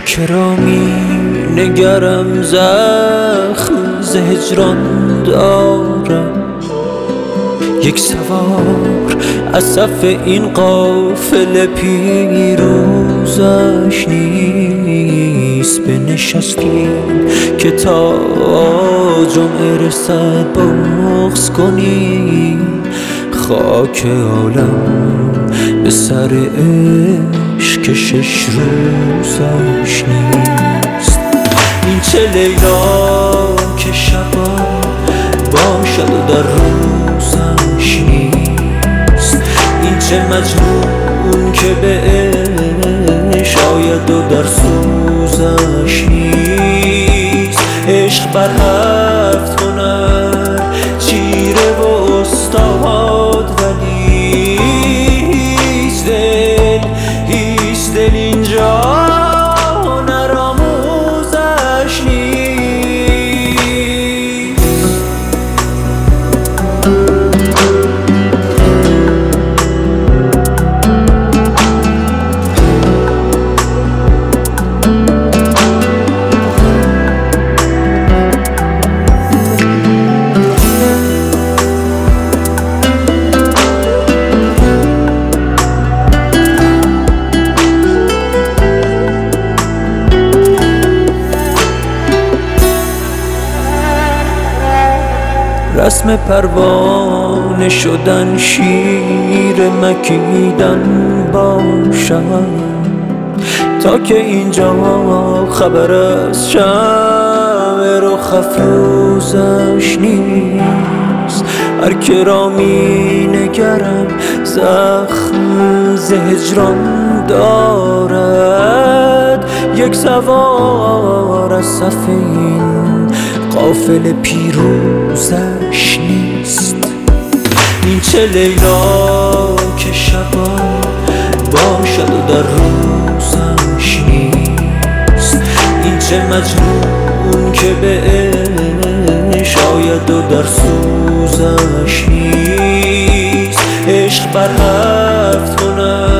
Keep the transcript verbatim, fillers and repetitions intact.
کرامی نگرم زخم ز هجران دارم، یک سوار از صف این قافله پیروزش نیست. بنشستیم که تا جمعه رسد بغض کنیم، خاک عالم به سر عشق که شش روزش نیست. این چه لیلا که شبان باشد و در روزش نیست، این چه مجنون که به عشق آید و در سوزش نیست. عشق بر هفت هنر چیره و استاد، ولی هیچ دل هیچ دل اینجا هنر آموزش نیست. رسم پروانه شدن شیر مکیدن باشد، تا که اینجا خبر از شمع رخ افروزش نیست. هر که را می نگرم زخم ز هجران دارد، یک سوار از صف این قافله پیروزش نیست. این چه لیلا که شبان باشد و در روزش نیست، این چه مجنون که به عشق آید و در سوزش نیست. عشق بر هفت هنر